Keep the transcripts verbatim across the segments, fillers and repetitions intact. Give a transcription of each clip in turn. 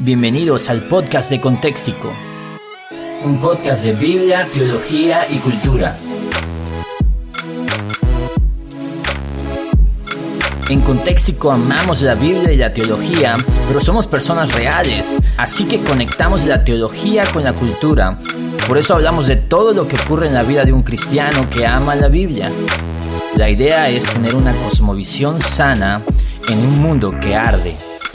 Bienvenidos al podcast de Contextico, un podcast de Biblia, teología y cultura. En Contextico amamos la Biblia y la teología, pero somos personas reales, así que conectamos la teología con la cultura. Por eso hablamos de todo lo que ocurre en la vida de un cristiano que ama la Biblia. La idea es tener una cosmovisión sana en un mundo que arde.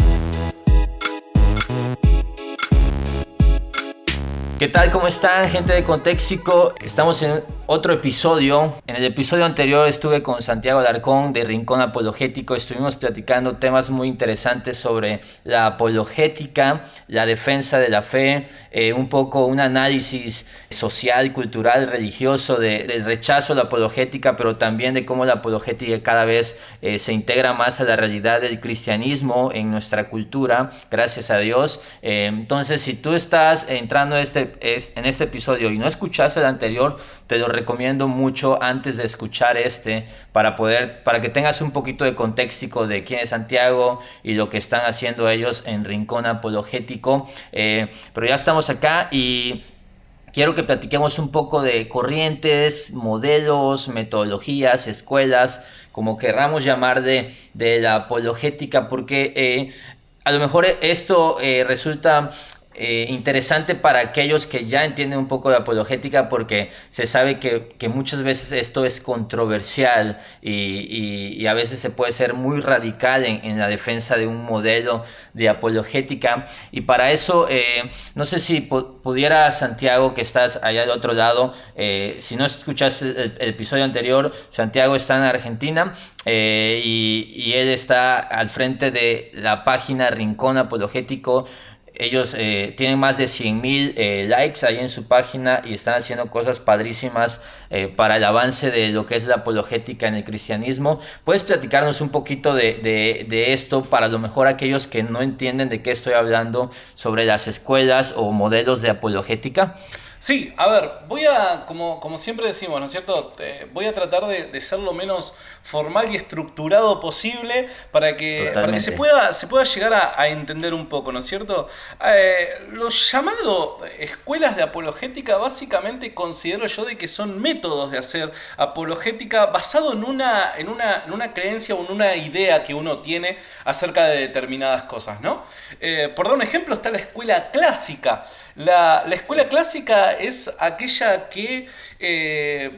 ¿Qué tal? ¿Cómo están, gente de Contextico? Estamos en otro episodio. En el episodio anterior estuve con Santiago Alarcón de Rincón Apologético. Estuvimos platicando temas muy interesantes sobre la apologética, la defensa de la fe, eh, un poco un análisis social, cultural, religioso de, del rechazo a la apologética, pero también de cómo la apologética cada vez eh, se integra más a la realidad del cristianismo en nuestra cultura, gracias a Dios. Eh, entonces, si tú estás entrando a este Es, en este episodio y no escuchaste el anterior, te lo recomiendo mucho antes de escuchar este para poder, para que tengas un poquito de contexto de quién es Santiago y lo que están haciendo ellos en Rincón Apologético. Eh, pero ya estamos acá y quiero que platiquemos un poco de corrientes, modelos, metodologías, escuelas, como querramos llamar de, de la apologética, porque eh, a lo mejor esto eh, resulta Eh, interesante para aquellos que ya entienden un poco de apologética, porque se sabe que, que muchas veces esto es controversial y, y, y a veces se puede ser muy radical en, en la defensa de un modelo de apologética. Y para eso, eh, no sé si pu- pudiera Santiago, que estás allá del otro lado, eh, si no escuchaste el, el episodio anterior, Santiago está en Argentina eh, y, y él está al frente de la página Rincón Apologético. Ellos eh, tienen más de cien mil eh, likes ahí en su página y están haciendo cosas padrísimas eh, para el avance de lo que es la apologética en el cristianismo. ¿Puedes platicarnos un poquito de, de, de esto para a lo mejor aquellos que no entienden de qué estoy hablando sobre las escuelas o modelos de apologética? Sí, a ver, voy a, como, como siempre decimos, ¿no es cierto? Eh, voy a tratar de, de ser lo menos formal y estructurado posible para que, para que se pueda, se pueda llegar a, a entender un poco, ¿no es cierto? Eh, los llamados escuelas de apologética básicamente considero yo de que son métodos de hacer apologética basado en una, en una, en una creencia o en una idea que uno tiene acerca de determinadas cosas, ¿no? Eh, por dar un ejemplo, está la escuela clásica. La, la escuela clásica es aquella que eh,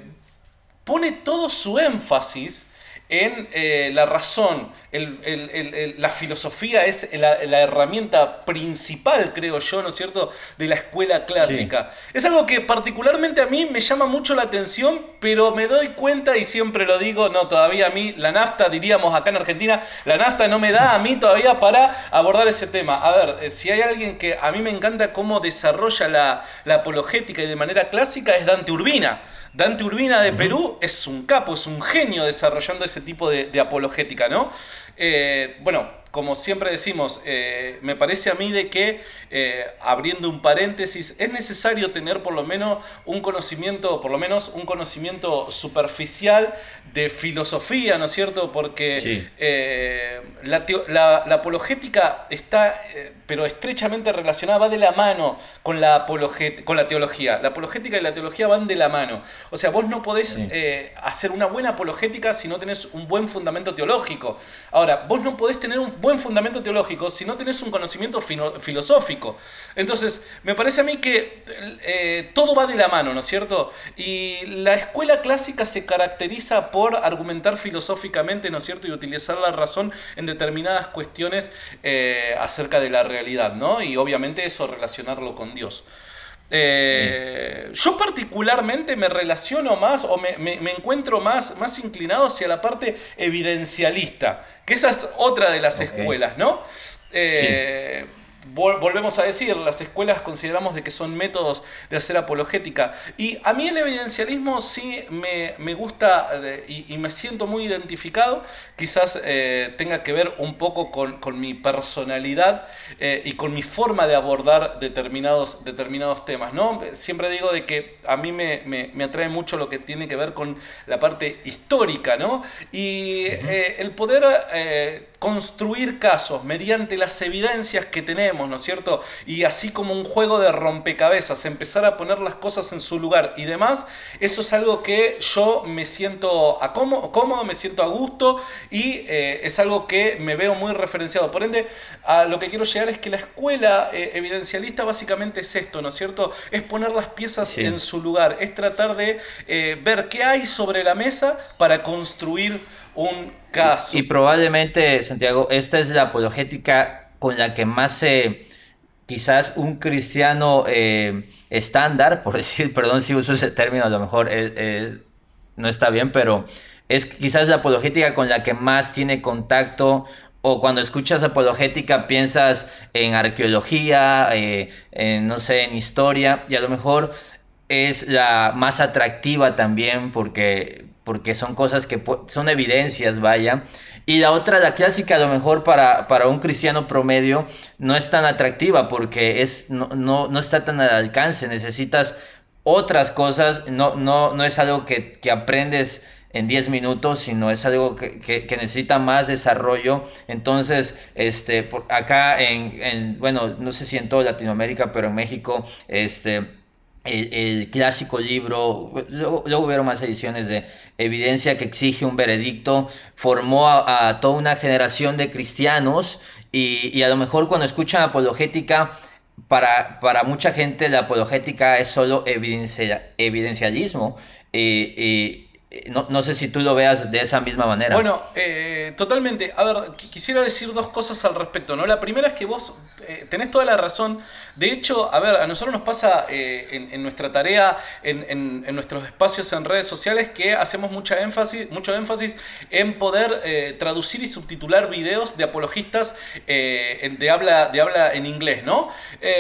pone todo su énfasis en eh, la razón. El, el, el, el, la filosofía es la, la herramienta principal, creo yo, ¿no es cierto?, de la escuela clásica. Sí. Es algo que particularmente a mí me llama mucho la atención, pero me doy cuenta, y siempre lo digo, no, todavía a mí la nafta, diríamos acá en Argentina, la nafta no me da a mí todavía para abordar ese tema. A ver, si hay alguien que a mí me encanta cómo desarrolla la, la apologética y de manera clásica, es Dante Urbina. Dante Urbina de Perú es un capo, es un genio desarrollando ese tipo de, de apologética, ¿no? Eh, bueno, como siempre decimos, eh, me parece a mí de que, eh, abriendo un paréntesis, es necesario tener por lo menos un conocimiento, por lo menos un conocimiento superficial de filosofía, ¿no es cierto? Porque sí. eh, la, teo- la, la apologética está, eh, pero estrechamente relacionada, va de la mano con la, apologet- con la teología. La apologética y la teología van de la mano. O sea, vos no podés sí. eh, hacer una buena apologética si no tenés un buen fundamento teológico. Ahora, vos no podés tener un buen fundamento teológico si no tenés un conocimiento fino- filosófico. Entonces, me parece a mí que eh, todo va de la mano, ¿no es cierto? Y la escuela clásica se caracteriza por argumentar filosóficamente, ¿no es cierto?, y utilizar la razón en determinadas cuestiones eh, acerca de la realidad, ¿no? Y obviamente eso relacionarlo con Dios. Eh, sí. Yo particularmente me relaciono más o me, me, me encuentro más, más inclinado hacia la parte evidencialista, que esa es otra de las okay. escuelas, ¿no? Eh, sí. Volvemos a decir, las escuelas consideramos de que son métodos de hacer apologética, y a mí el evidencialismo sí me, me gusta de, y, y me siento muy identificado. Quizás eh, tenga que ver un poco con, con mi personalidad eh, y con mi forma de abordar determinados, determinados temas, ¿no? Siempre digo de que a mí me, me, me atrae mucho lo que tiene que ver con la parte histórica, ¿no? Y uh-huh. eh, el poder eh, construir casos mediante las evidencias que tenemos, ¿no es cierto? Y así como un juego de rompecabezas, empezar a poner las cosas en su lugar y demás, eso es algo que yo me siento a cómodo, cómodo, me siento a gusto y eh, es algo que me veo muy referenciado. Por ende, a lo que quiero llegar es que la escuela eh, evidencialista básicamente es esto, ¿no es cierto? Es poner las piezas sí. en su lugar, es tratar de eh, ver qué hay sobre la mesa para construir un caso. Y, y probablemente, Santiago, esta es la apologética con la que más se, eh, quizás un cristiano eh, estándar, por decir, perdón si uso ese término, a lo mejor eh, eh, no está bien, pero es quizás la apologética con la que más tiene contacto. O cuando escuchas apologética piensas en arqueología, eh, en, no sé, en historia, y a lo mejor es la más atractiva también porque, porque son cosas que son evidencias, vaya. Y la otra, la clásica, a lo mejor para, para un cristiano promedio no es tan atractiva porque es, no, no, no está tan al alcance. Necesitas otras cosas, no, no, no es algo que, que aprendes en diez minutos, sino es algo que, que, que necesita más desarrollo. Entonces, este, por acá en, en, bueno, no sé si en toda Latinoamérica, pero en México, este... El, el clásico libro, luego, luego hubieron más ediciones de Evidencia que exige un veredicto, formó a, a toda una generación de cristianos y, y a lo mejor cuando escuchan apologética, para, para mucha gente la apologética es solo evidencia, evidencialismo y, y No, no sé si tú lo veas de esa misma manera. Bueno, eh, totalmente. A ver, quisiera decir dos cosas al respecto, ¿no? La primera es que vos eh, tenés toda la razón. De hecho, a ver, a nosotros nos pasa eh, en, en nuestra tarea, en, en, en nuestros espacios en redes sociales, que hacemos mucha énfasis, mucho énfasis en poder eh, traducir y subtitular videos de apologistas eh, de, habla, de habla en inglés, ¿no?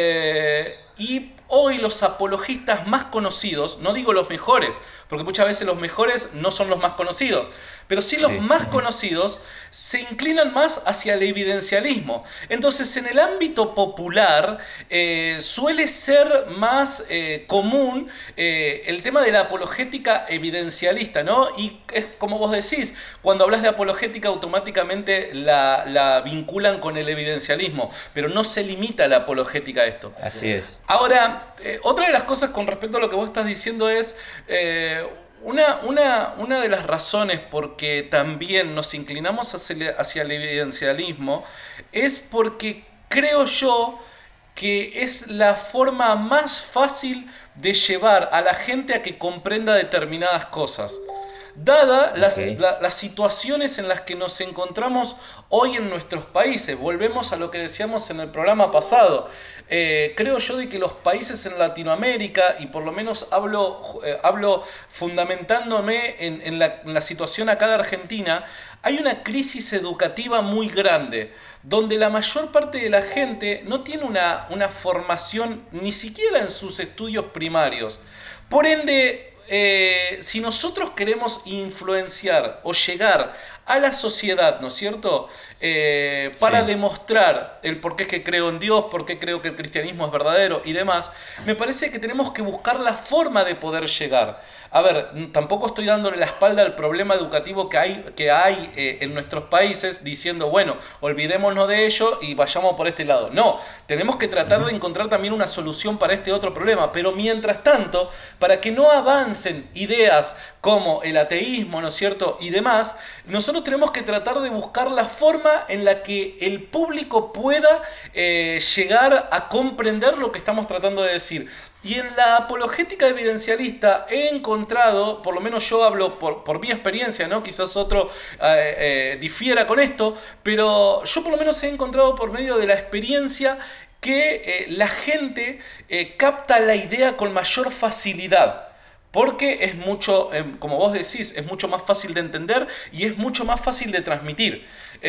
Eh, y hoy los apologistas más conocidos, no digo los mejores, porque muchas veces los mejores no son los más conocidos, pero sí los sí. más conocidos se inclinan más hacia el evidencialismo. Entonces, en el ámbito popular eh, suele ser más eh, común eh, el tema de la apologética evidencialista, ¿no? Y es como vos decís, cuando hablas de apologética automáticamente la, la vinculan con el evidencialismo, pero no se limita la apologética a esto. Así es. Ahora, eh, otra de las cosas con respecto a lo que vos estás diciendo es... Eh, Una, una, una de las razones por que también nos inclinamos hacia, hacia el evidencialismo es porque creo yo que es la forma más fácil de llevar a la gente a que comprenda determinadas cosas. Dada okay. las, la, las situaciones en las que nos encontramos hoy en nuestros países, volvemos a lo que decíamos en el programa pasado. Eh, creo yo de que los países en Latinoamérica, y por lo menos hablo, eh, hablo fundamentándome en, en, la, en la situación acá de Argentina, hay una crisis educativa muy grande, donde la mayor parte de la gente no tiene una, una formación ni siquiera en sus estudios primarios. Por ende, Eh, si nosotros queremos influenciar o llegar a la sociedad, ¿no es cierto? Eh, para sí. demostrar el por qué es que creo en Dios, por qué creo que el cristianismo es verdadero y demás, me parece que tenemos que buscar la forma de poder llegar. A ver, tampoco estoy dándole la espalda al problema educativo que hay, que hay eh, en nuestros países diciendo, bueno, olvidémonos de ello y vayamos por este lado. No, tenemos que tratar de encontrar también una solución para este otro problema, pero mientras tanto, para que no avancen ideas como el ateísmo, ¿no es cierto?, y demás, nosotros tenemos que tratar de buscar la forma en la que el público pueda eh, llegar a comprender lo que estamos tratando de decir. Y en la apologética evidencialista he encontrado, por lo menos yo hablo por, por mi experiencia, ¿no? Quizás otro eh, eh, difiera con esto, pero yo por lo menos he encontrado por medio de la experiencia que eh, la gente eh, capta la idea con mayor facilidad. Porque es mucho, eh, como vos decís, es mucho más fácil de entender y es mucho más fácil de transmitir.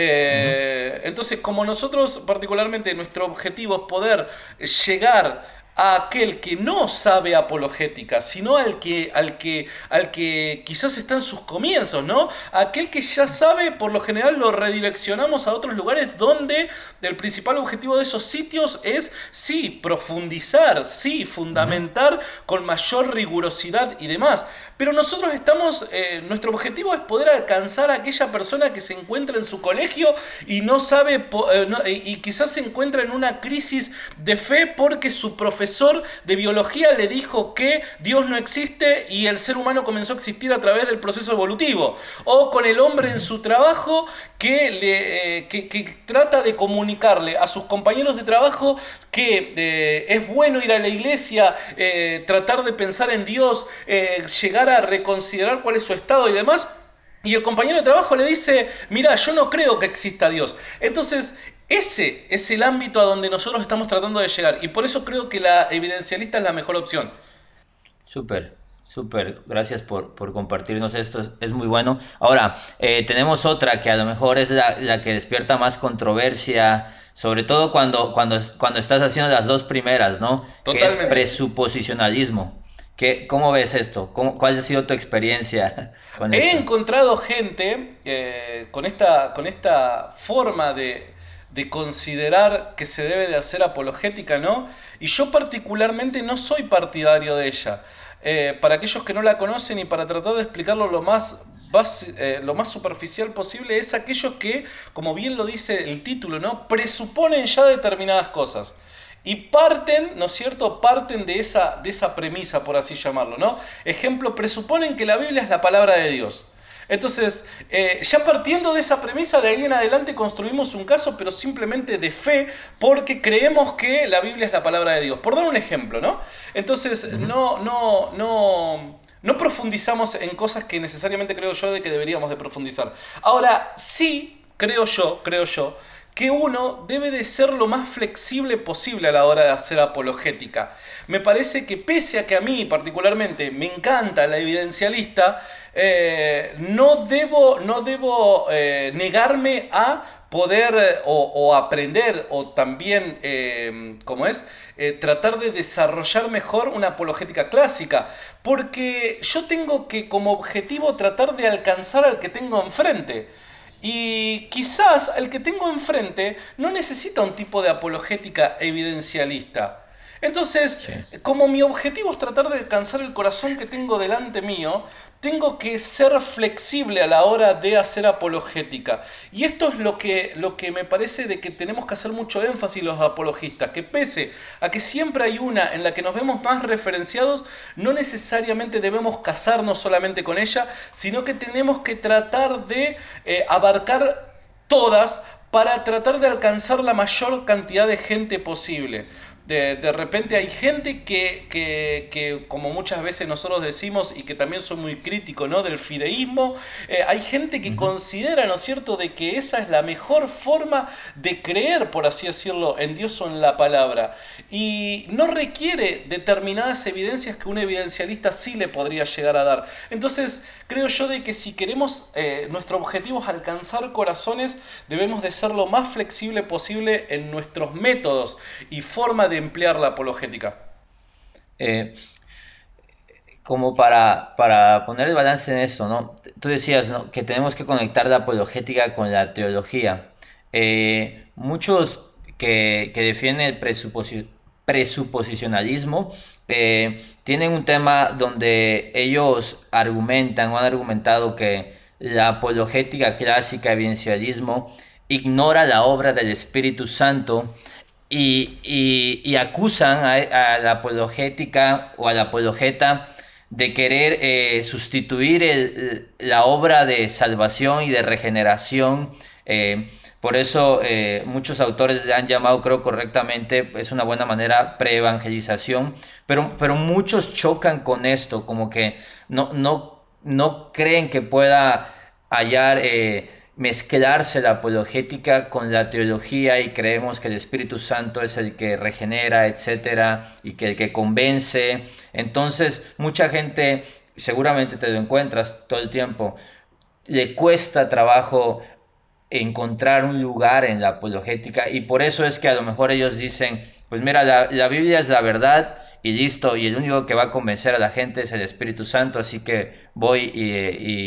Eh, uh-huh. Entonces, como nosotros particularmente nuestro objetivo es poder llegar a aquel que no sabe apologética, sino al que, al que, al que quizás está en sus comienzos, ¿no? Aquel que ya sabe, por lo general lo redireccionamos a otros lugares donde el principal objetivo de esos sitios es, sí, profundizar, sí, fundamentar con mayor rigurosidad y demás. pero nosotros estamos, eh, nuestro objetivo es poder alcanzar a aquella persona que se encuentra en su colegio y no sabe, eh, no, y quizás se encuentra en una crisis de fe porque su profesor de biología le dijo que Dios no existe y el ser humano comenzó a existir a través del proceso evolutivo. O con el hombre en su trabajo que, le, eh, que, que trata de comunicarle a sus compañeros de trabajo que eh, es bueno ir a la iglesia, eh, tratar de pensar en Dios, eh, llegar a reconsiderar cuál es su estado y demás. Y el compañero de trabajo le dice, mira, yo no creo que exista Dios. Entonces, ese es el ámbito a donde nosotros estamos tratando de llegar. Y por eso creo que la evidencialista es la mejor opción. Súper. Súper, gracias por, por compartirnos esto, es, es muy bueno. Ahora, eh, tenemos otra que a lo mejor es la, la que despierta más controversia, sobre todo cuando, cuando, cuando estás haciendo las dos primeras, ¿no? Totalmente. Que es presuposicionalismo. ¿Qué, ¿Cómo ves esto? ¿Cómo, ¿Cuál ha sido tu experiencia con He esto? encontrado gente eh, con, esta, con esta forma de, de considerar que se debe de hacer apologética, ¿no? Y yo particularmente no soy partidario de ella. Eh, para aquellos que no la conocen y para tratar de explicarlo lo más, base, eh, lo más superficial posible, es aquellos que, como bien lo dice el título, ¿no? Presuponen ya determinadas cosas. Y parten, ¿no es cierto? Parten de esa, de esa premisa, por así llamarlo, ¿no? Ejemplo, presuponen que la Biblia es la palabra de Dios. Entonces, eh, ya partiendo de esa premisa, de ahí en adelante construimos un caso, pero simplemente de fe, porque creemos que la Biblia es la palabra de Dios. Por dar un ejemplo, ¿no? Entonces, uh-huh. no, no, no, no profundizamos en cosas que necesariamente creo yo de que deberíamos de profundizar. Ahora, sí, creo yo, creo yo, que uno debe de ser lo más flexible posible a la hora de hacer apologética. Me parece que pese a que a mí particularmente me encanta la evidencialista, eh, no debo, no debo eh, negarme a poder eh, o, o aprender o también, eh, ¿cómo es? Eh, tratar de desarrollar mejor una apologética clásica, porque yo tengo que como objetivo tratar de alcanzar al que tengo enfrente. Y quizás el que tengo enfrente no necesita un tipo de apologética evidencialista. Entonces, sí. Como mi objetivo es tratar de alcanzar el corazón que tengo delante mío, tengo que ser flexible a la hora de hacer apologética. Y esto es lo que, lo que me parece de que tenemos que hacer mucho énfasis los apologistas, que pese a que siempre hay una en la que nos vemos más referenciados, no necesariamente debemos casarnos solamente con ella, sino que tenemos que tratar de eh, abarcar todas para tratar de alcanzar la mayor cantidad de gente posible. De, de repente hay gente que, que, que, como muchas veces nosotros decimos, y que también soy muy crítico, ¿no?, del fideísmo, eh, hay gente que uh-huh. considera, ¿no es cierto?, de que esa es la mejor forma de creer, por así decirlo, en Dios o en la palabra. Y no requiere determinadas evidencias que un evidencialista sí le podría llegar a dar. Entonces, creo yo de que si queremos, eh, nuestro objetivo es alcanzar corazones, debemos de ser lo más flexible posible en nuestros métodos y forma de emplear la apologética. Eh, como para, para poner el balance en esto, ¿no? Tú decías, ¿no?, que tenemos que conectar la apologética con la teología. Eh, muchos que, que defienden el presuposi- presuposicionalismo eh, tienen un tema donde ellos argumentan o han argumentado que la apologética clásica, evidencialismo, ignora la obra del Espíritu Santo. Y, y, y acusan a, a la apologética o a la apologeta de querer eh, sustituir el, la obra de salvación y de regeneración. Eh, por eso eh, muchos autores le han llamado, creo correctamente, es una buena manera, preevangelización. Pero, pero muchos chocan con esto, como que no, no, no creen que pueda hallar... Eh, mezclarse la apologética con la teología y creemos que el Espíritu Santo es el que regenera, etcétera, y que el que convence. Entonces, mucha gente, seguramente te lo encuentras todo el tiempo, le cuesta trabajo encontrar un lugar en la apologética y por eso es que a lo mejor ellos dicen, pues mira, la, la Biblia es la verdad y listo, y el único que va a convencer a la gente es el Espíritu Santo, así que voy y...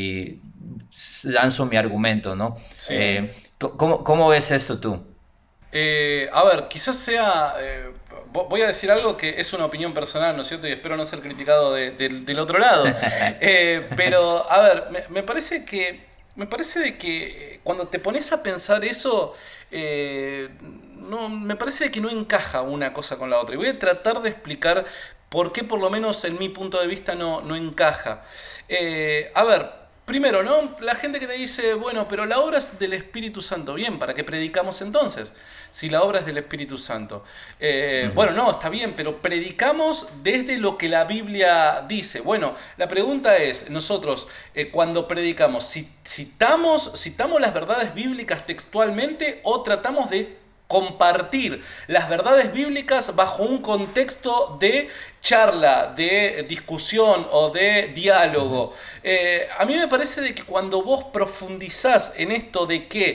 y lanzo mi argumento, ¿no? Sí. Eh, ¿cómo, ¿Cómo ves esto tú? Eh, a ver, quizás sea... Eh, voy a decir algo que es una opinión personal, ¿no es cierto? Y espero no ser criticado de, de, del otro lado. Eh, pero, a ver, me, me parece que... Me parece de que cuando te pones a pensar eso, eh, no, me parece de que no encaja una cosa con la otra. Y voy a tratar de explicar por qué, por lo menos en mi punto de vista, no, no encaja. Eh, a ver... Primero, ¿no? La gente que te dice, bueno, pero la obra es del Espíritu Santo. Bien, ¿para qué predicamos entonces? Si la obra es del Espíritu Santo. Eh, uh-huh. Bueno, no, está bien, pero predicamos desde lo que la Biblia dice. Bueno, la pregunta es, nosotros eh, cuando predicamos, ¿citamos, ¿citamos las verdades bíblicas textualmente o tratamos de compartir las verdades bíblicas bajo un contexto de charla, de discusión o de diálogo? Eh, a mí me parece de que cuando vos profundizás en esto de que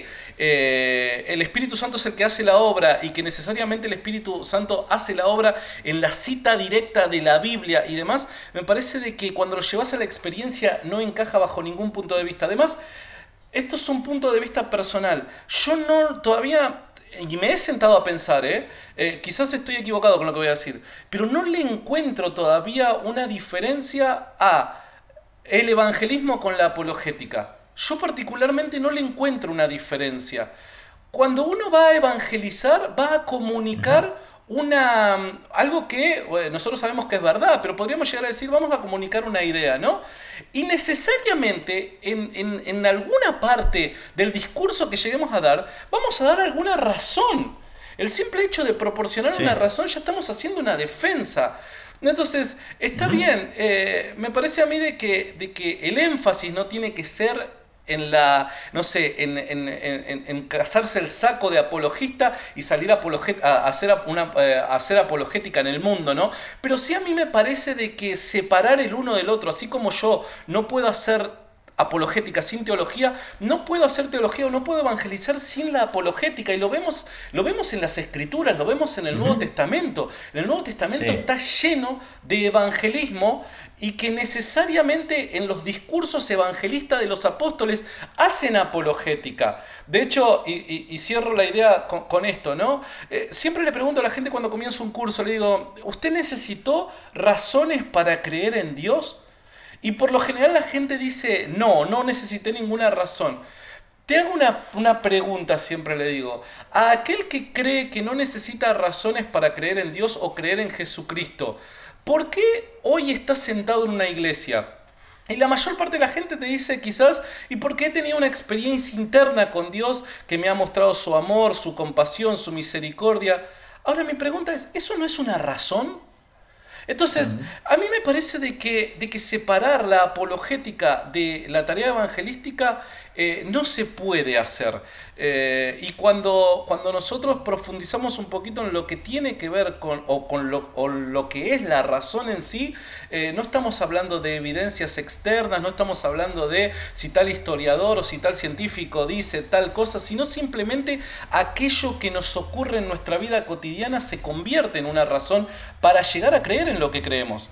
eh, el Espíritu Santo es el que hace la obra y que necesariamente el Espíritu Santo hace la obra en la cita directa de la Biblia y demás, me parece de que cuando lo llevas a la experiencia no encaja bajo ningún punto de vista. Además, esto es un punto de vista personal. Yo no todavía... Y me he sentado a pensar, ¿eh? Eh, quizás estoy equivocado con lo que voy a decir, pero no le encuentro todavía una diferencia a el evangelismo con la apologética. Yo particularmente no le encuentro una diferencia. Cuando uno va a evangelizar, va a comunicar uh-huh. una, algo que bueno, nosotros sabemos que es verdad, pero podríamos llegar a decir, vamos a comunicar una idea, ¿no? Y necesariamente en, en, en alguna parte del discurso que lleguemos a dar, vamos a dar alguna razón. El simple hecho de proporcionar sí. una razón, ya estamos haciendo una defensa. Entonces, está uh-huh. bien, eh, me parece a mí de que, de que el énfasis no tiene que ser en la, no sé, en, en, en, en casarse el saco de apologista y salir apologet, a, a, hacer una, a hacer apologética en el mundo, ¿no? Pero sí a mí me parece de que separar el uno del otro, así como yo no puedo hacer apologética sin teología, no puedo hacer teología o no puedo evangelizar sin la apologética, y lo vemos, lo vemos en las Escrituras, lo vemos en el uh-huh. Nuevo Testamento. En el Nuevo Testamento sí. está lleno de evangelismo y que necesariamente en los discursos evangelistas de los apóstoles hacen apologética. De hecho, y, y, y cierro la idea con, con esto, ¿no? Eh, siempre le pregunto a la gente cuando comienzo un curso, le digo, ¿usted necesitó razones para creer en Dios? Y por lo general la gente dice, no, no necesité ninguna razón. Te hago una, una pregunta, siempre le digo. A aquel que cree que no necesita razones para creer en Dios o creer en Jesucristo, ¿por qué hoy estás sentado en una iglesia? Y la mayor parte de la gente te dice quizás, ¿y porque he tenido una experiencia interna con Dios que me ha mostrado su amor, su compasión, su misericordia? Ahora mi pregunta es, ¿eso no es una razón? Entonces, a mí me parece de que, de que separar la apologética de la tarea evangelística eh, no se puede hacer. Eh, y cuando, cuando nosotros profundizamos un poquito en lo que tiene que ver con, o con lo, o lo que es la razón en sí, eh, no estamos hablando de evidencias externas, no estamos hablando de si tal historiador o si tal científico dice tal cosa, sino simplemente aquello que nos ocurre en nuestra vida cotidiana se convierte en una razón para llegar a creer en lo que creemos.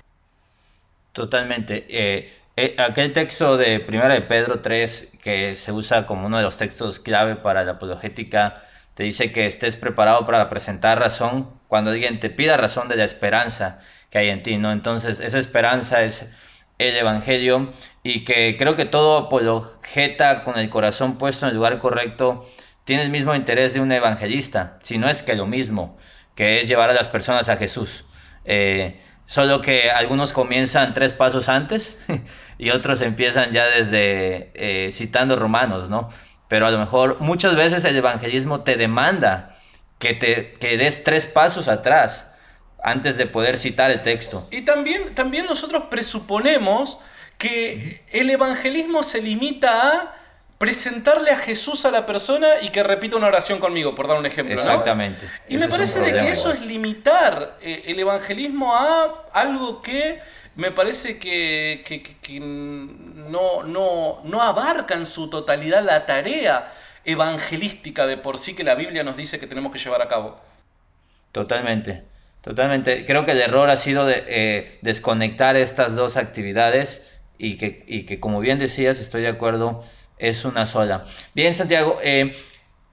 Totalmente. Eh, eh, aquel texto de Primera de Pedro tres, que se usa como uno de los textos clave para la apologética, te dice que estés preparado para presentar razón cuando alguien te pida razón de la esperanza que hay en ti, ¿no? Entonces, esa esperanza es el evangelio, y que creo que todo apologeta con el corazón puesto en el lugar correcto tiene el mismo interés de un evangelista, si no es que lo mismo, que es llevar a las personas a Jesús. Eh, solo que algunos comienzan tres pasos antes y otros empiezan ya desde eh, citando Romanos, ¿no? Pero a lo mejor muchas veces el evangelismo te demanda que, te, que des tres pasos atrás antes de poder citar el texto. Y también, también nosotros presuponemos que el evangelismo se limita a presentarle a Jesús a la persona y que repita una oración conmigo, por dar un ejemplo, ¿no? Exactamente. Y me parece de que eso es limitar eh, el evangelismo a algo que me parece que, que, que, que no, no, no abarca en su totalidad la tarea evangelística de por sí que la Biblia nos dice que tenemos que llevar a cabo. Totalmente, totalmente. Creo que el error ha sido de, eh, desconectar estas dos actividades y que, y que, como bien decías, estoy de acuerdo, es una sola. Bien, Santiago, eh,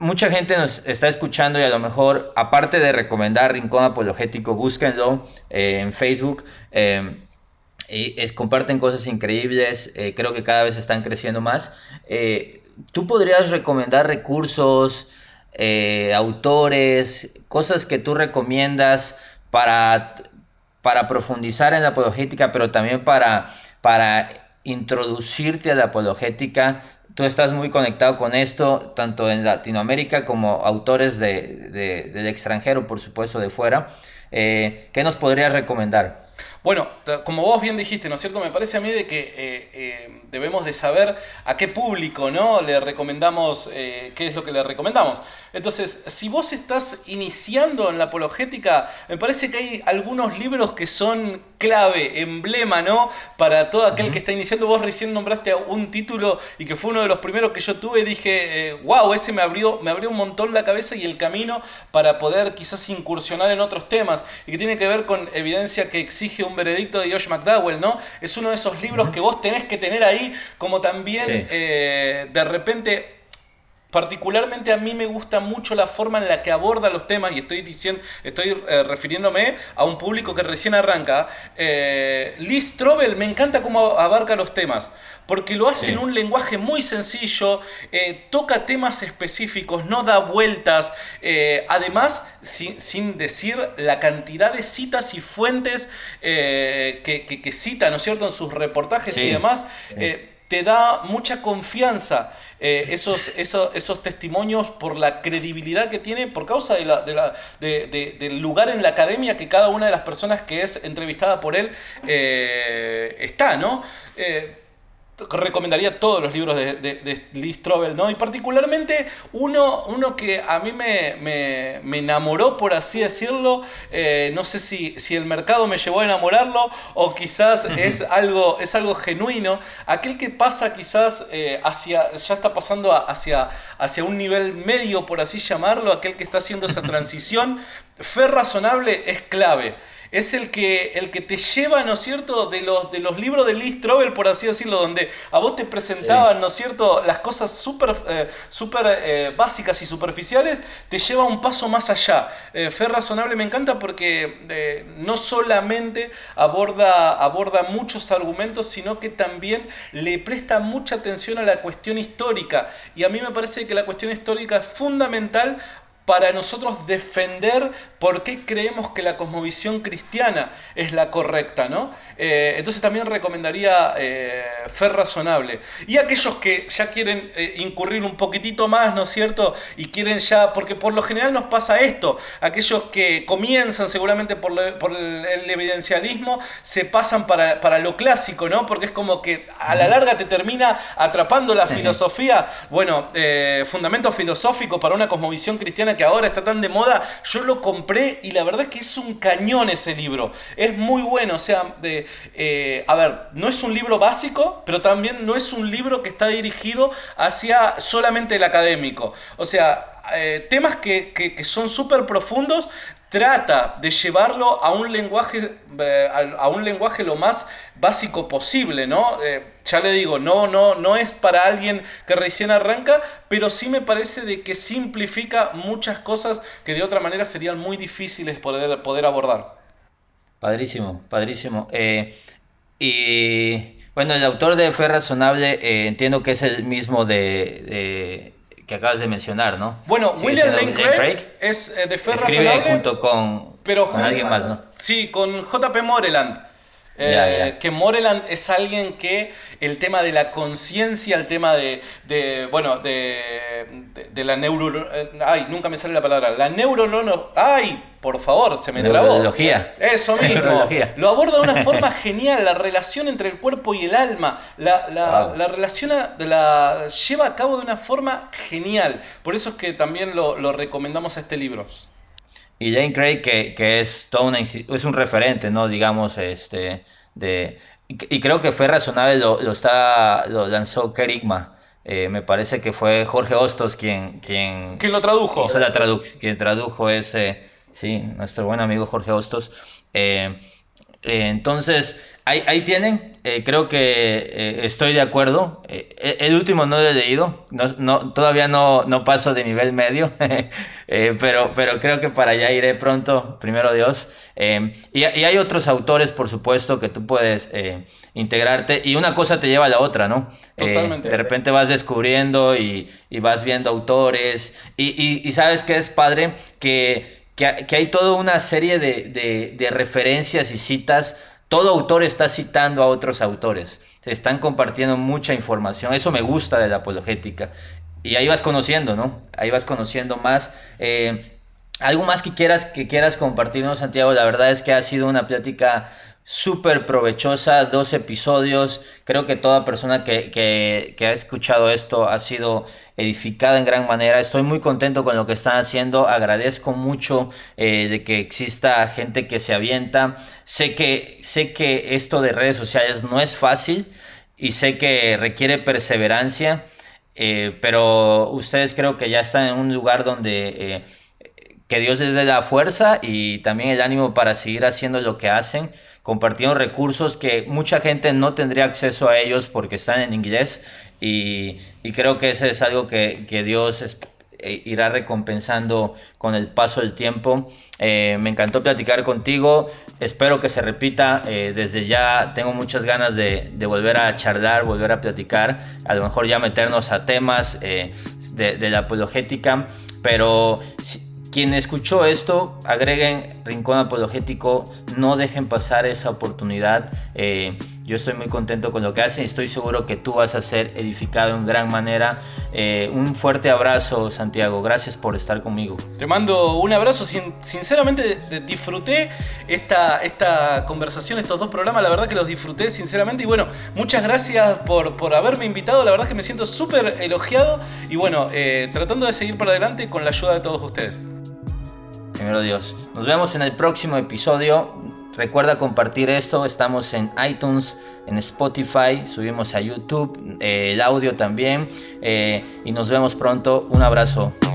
mucha gente nos está escuchando y a lo mejor, aparte de recomendar Rincón Apologético, búsquenlo eh, en Facebook. Eh, y es, comparten cosas increíbles. Eh, creo que cada vez están creciendo más. Eh, ¿Tú podrías recomendar recursos, eh, autores, cosas que tú recomiendas para, para profundizar en la apologética, pero también para, para introducirte a la apologética? Tú estás muy conectado con esto, tanto en Latinoamérica como autores de, de, del extranjero, por supuesto, de fuera. Eh, ¿Qué nos podrías recomendar? Bueno, como vos bien dijiste, ¿no es cierto? Me parece a mí de que eh, eh, debemos de saber a qué público, ¿no?, le recomendamos, eh, qué es lo que le recomendamos. Entonces, si vos estás iniciando en la apologética, me parece que hay algunos libros que son clave, emblema, ¿no?, para todo aquel uh-huh. que está iniciando. Vos recién nombraste un título y que fue uno de los primeros que yo tuve y dije, eh, wow, ese me abrió, me abrió un montón la cabeza y el camino para poder quizás incursionar en otros temas, y que tiene que ver con evidencia que exige un veredicto de Josh McDowell, ¿no? Es uno de esos libros que vos tenés que tener ahí, como también sí. eh, de repente, particularmente a mí me gusta mucho la forma en la que aborda los temas, y estoy diciendo, estoy eh, refiriéndome a un público que recién arranca. eh, Lee Strobel, me encanta cómo abarca los temas, porque lo hace sí. en un lenguaje muy sencillo, eh, toca temas específicos, no da vueltas, eh, además sin, sin decir la cantidad de citas y fuentes eh, que, que, que cita, ¿no es cierto?, en sus reportajes sí. y demás. Sí. Eh, te da mucha confianza eh, esos, esos, esos testimonios, por la credibilidad que tiene, por causa de la, de la, de, de, del lugar en la academia que cada una de las personas que es entrevistada por él eh, está, ¿no? Eh, recomendaría todos los libros de, de, de Lee Strobel, ¿no? Y particularmente uno, uno que a mí me, me, me enamoró, por así decirlo. Eh, no sé si, si el mercado me llevó a enamorarlo o quizás uh-huh. es, algo, es algo genuino. Aquel que pasa quizás eh, hacia, ya está pasando hacia, hacia un nivel medio, por así llamarlo, aquel que está haciendo esa transición. Fe razonable es clave. Es el que, el que te lleva, ¿no es cierto?, de los, de los libros de Lee Strobel, por así decirlo, donde a vos te presentaban, sí. ¿no es cierto?, las cosas súper eh, super, eh, básicas y superficiales, te lleva un paso más allá. Eh, Fe razonable me encanta porque eh, no solamente aborda, aborda muchos argumentos, sino que también le presta mucha atención a la cuestión histórica. Y a mí me parece que la cuestión histórica es fundamental para nosotros defender por qué creemos que la cosmovisión cristiana es la correcta, ¿no? Eh, entonces también recomendaría eh, Fe razonable. Y aquellos que ya quieren eh, incurrir un poquitito más, ¿no es cierto?, y quieren ya, porque por lo general nos pasa esto, aquellos que comienzan seguramente por, lo, por el, el evidencialismo, se pasan para, para lo clásico, ¿no? Porque es como que a la larga te termina atrapando la filosofía. Bueno, eh, fundamento filosófico para una cosmovisión cristiana que ahora está tan de moda. Yo lo compré y la verdad es que es un cañón ese libro. Es muy bueno, o sea, de, eh, a ver, no es un libro básico, pero también no es un libro que está dirigido hacia solamente el académico. O sea, eh, temas que, que, que son súper profundos. Trata de llevarlo a un lenguaje, eh, a un lenguaje lo más básico posible, ¿no? Eh, ya le digo, no, no, no es para alguien que recién arranca, pero sí me parece de que simplifica muchas cosas que de otra manera serían muy difíciles poder, poder abordar. Padrísimo, padrísimo. Eh, y bueno, el autor de Fe razonable, eh, entiendo que es el mismo de... de... que acabas de mencionar, ¿no? Bueno, sí, William Lane Craig, Craig es eh, de Fe escribe razonable, junto con, pero con junto, alguien más, ¿no? Sí, con J P Moreland. Eh, yeah, yeah. Que Moreland es alguien que el tema de la conciencia, el tema de, de bueno, de, de, de la neuro... Ay, nunca me sale la palabra. La neurología... Ay, por favor, se me trabó. Neurología. Eso mismo. Lo aborda de una forma genial, la relación entre el cuerpo y el alma. La, la, wow. la relación la lleva a cabo de una forma genial. Por eso es que también lo, lo recomendamos a este libro. Y Lane Craig, que, que es todo una, es un referente, ¿no? Digamos, este, de, y, y creo que Fe razonable lo, lo, está, lo lanzó Kerigma. Eh, me parece que fue Jorge Hostos quien... quien ¿Quién lo tradujo? Hizo la tradu quien tradujo ese, sí, nuestro buen amigo Jorge Hostos. Eh, Eh, entonces, ahí, ahí tienen, eh, creo que eh, estoy de acuerdo. Eh, el último no lo he leído, no, no, todavía no, no paso de nivel medio, eh, pero, pero creo que para allá iré pronto, primero Dios. Eh, y, y hay otros autores, por supuesto, que tú puedes eh, integrarte, y una cosa te lleva a la otra, ¿no? Totalmente. Eh, de repente vas descubriendo y, y vas viendo autores, y, y, y sabes que es padre que... Que, que hay toda una serie de, de, de referencias y citas. Todo autor está citando a otros autores. Se están compartiendo mucha información. Eso me gusta de la apologética. Y ahí vas conociendo, ¿no? Ahí vas conociendo más. Eh, ¿Algo más que quieras, que quieras compartirnos, Santiago? La verdad es que ha sido una plática súper provechosa, dos episodios. Creo que toda persona que, que, que ha escuchado esto ha sido edificada en gran manera. Estoy muy contento con lo que están haciendo. Agradezco mucho eh, de que exista gente que se avienta. Sé que, sé que esto de redes sociales no es fácil y sé que requiere perseverancia, eh, pero ustedes creo que ya están en un lugar donde... Eh, que Dios les dé la fuerza y también el ánimo para seguir haciendo lo que hacen, compartiendo recursos que mucha gente no tendría acceso a ellos porque están en inglés, y, y creo que eso es algo que, que Dios es, eh, irá recompensando con el paso del tiempo. Eh, me encantó platicar contigo, espero que se repita. Eh, desde ya tengo muchas ganas de, de volver a charlar, volver a platicar, a lo mejor ya meternos a temas eh, de, de la apologética, pero... Si, quien escuchó esto, agreguen Rincón Apologético, no dejen pasar esa oportunidad. Eh, yo estoy muy contento con lo que hacen y estoy seguro que tú vas a ser edificado en gran manera. Eh, un fuerte abrazo, Santiago, gracias por estar conmigo. Te mando un abrazo, Sin, sinceramente disfruté esta, esta conversación, estos dos programas, la verdad que los disfruté sinceramente, y bueno, muchas gracias por, por haberme invitado, la verdad que me siento súper elogiado, y bueno, eh, tratando de seguir para adelante con la ayuda de todos ustedes. Primero Dios. Nos vemos en el próximo episodio. Recuerda compartir esto. Estamos en iTunes, en Spotify, subimos a YouTube, eh, el audio también. Eh, y nos vemos pronto. Un abrazo.